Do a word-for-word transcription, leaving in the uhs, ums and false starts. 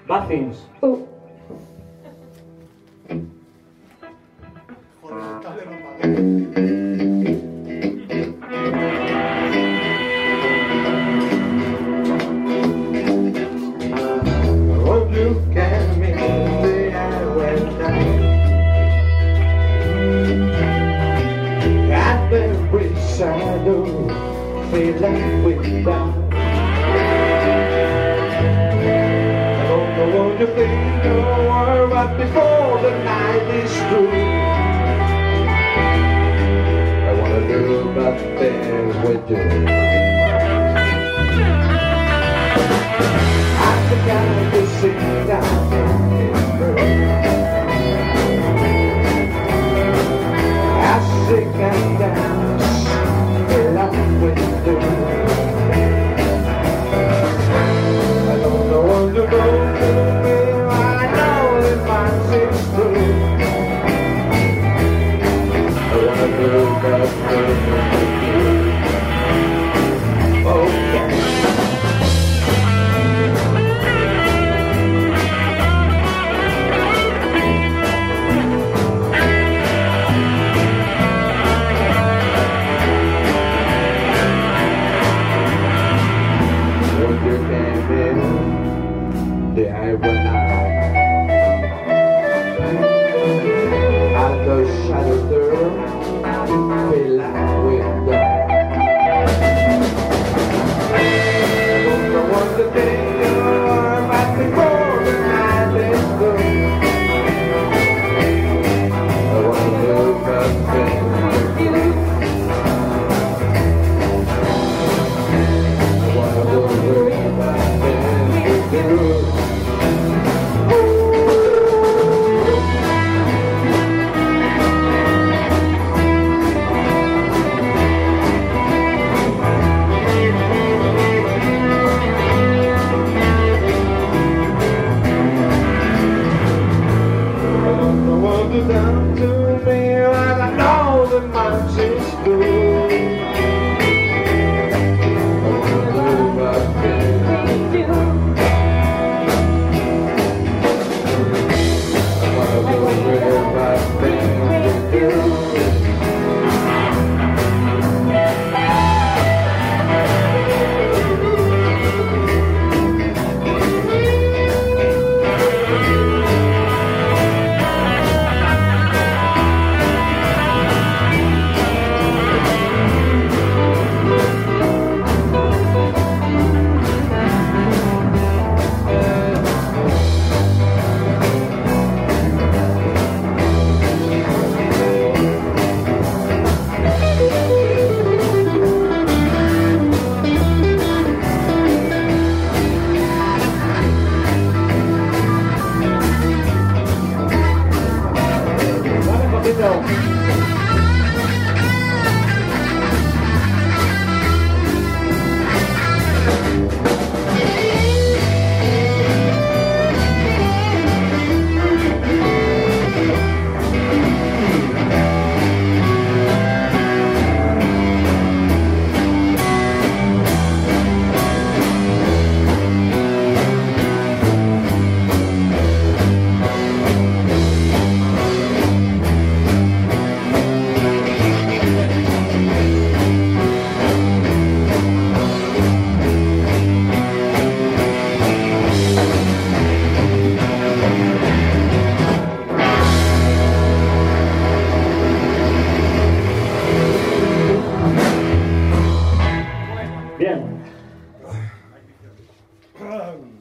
Muffins. Oh. Feel like we're down. I don't know what you think or what before the night is through. I wanna do about things we do. I think I just sit down in this room. I shake and dance. With you. I don't know what to go to, I know it might seem true. I wanna do that thing with you. Okay. The I went out and the shadow there feel like we're done. I don't know what to think about before the night is through. I wanna do that thing with you. I wanna do that thing with you. Down to me, and I know the mountains is blue. I wanna do my thing with you. I wanna do my thing with you. Bien.